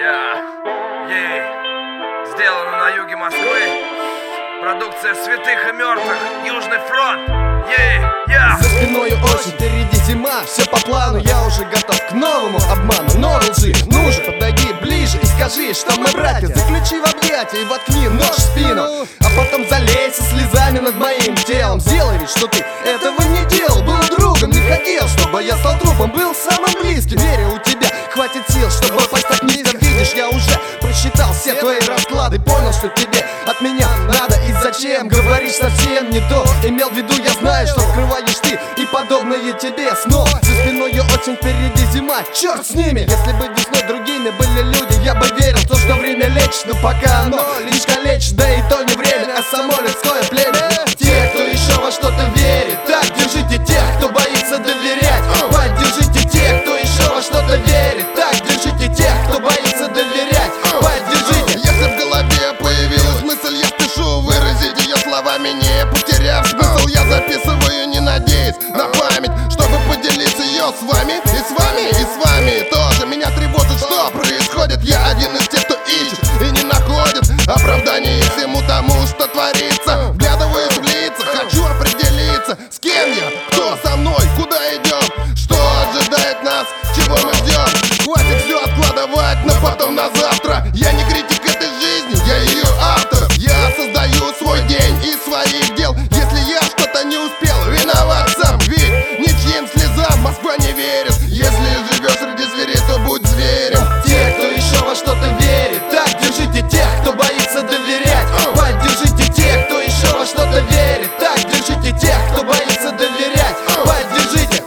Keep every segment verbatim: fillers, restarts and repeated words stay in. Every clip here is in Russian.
Я, ей, сделано на юге Москвы. Продукция святых и мертвых. Южный фронт. Ей, я. За спиной очень, впереди зима. Все по плану, я уже готов к новому обману. Но лжи, ну же, подойди ближе и скажи, что мы братья. Заключи в объятия и воткни нож в спину. А потом залей со слезами над моим телом. Сделай вид, что ты этого не делал. Был другом, не хотел, чтобы я стал трупом. Был самым близким, верю, у тебя хватит сил, чтобы поставить низом. Видишь, я уже просчитал все твои расклады. Понял, что тебе от меня надо и зачем. Говоришь совсем не то, имел в виду, я знаю, что скрываешь ты и подобные тебе снова. За спиной очень, впереди зима, черт с ними. Если бы весной другими были люди, я бы верил в то, что время лечит. Но пока оно лишь калечит, да и то не время, а само людское племя. Те, кто еще во что-то верит, так держите тех, кто боится доверять. Поддержите тех, кто еще во что-то верит, так держите тех, кто боится доверять. Поддержите. Если в голове появилась мысль, я спешу выразить ее словами, не потеряв смысл. Я записываю, не надеясь на память, чтобы поделиться ее с вами, и с вами, и с вами тоже. Меня тревожит, что происходит. Я один из тех, кто ищет и не находит оправдание всему тому, что творится. Вглядываюсь в лица, хочу определиться, с кем я, кто со мной, куда идем, что ожидает нас, чего мы ждем. Хватит все откладывать на потом, на завтра. Я не критик этой жизни, я ее автор. Я создаю свой день из своих дел. Если я что-то не успел, виноват сам. Ведь ничьим слезам Москва не верит. Если живешь среди зверей, то будь зверем. Те, кто еще во что-то верит, так держите тех, кто боится доверять. Поддержите тех, кто еще во что-то верит, так держите тех, кто боится доверять. Поддержите.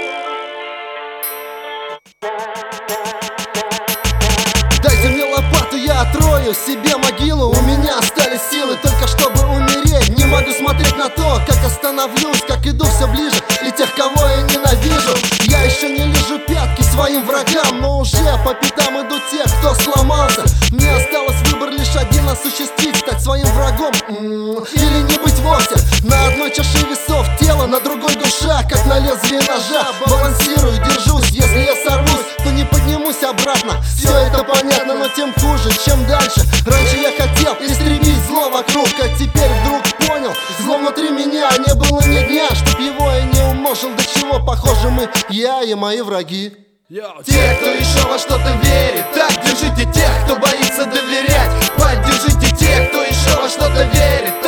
Дайте мне лопату, я отрою себе могилу. У меня остались силы только чтобы умереть. Не могу смотреть на то, как остановлюсь, как иду все ближе, и тех, кого я ненавижу. Я еще не лижу пятки своим врагам, но уже по пятам иду тех, кто сломался. Мне осталось выбор лишь один — осуществить, стать своим врагом м-м, или не быть вовсе. На одной чаше весов тело, на другой душа, как на лезвие ножа. Балансирую, держусь, если я сорвусь, то не поднимусь обратно. Все это понятно, но тем хуже, чем дальше. Раньше я хотел истребить зло вокруг, а теперь вдруг понял, зло внутри меня не было ни дня, чтоб его я не умножил. До чего похожи мы, я и мои враги. Те, кто еще во что-то верит, так держите тех, кто боится доверять. Поддержите тех, кто еще во что-то верит,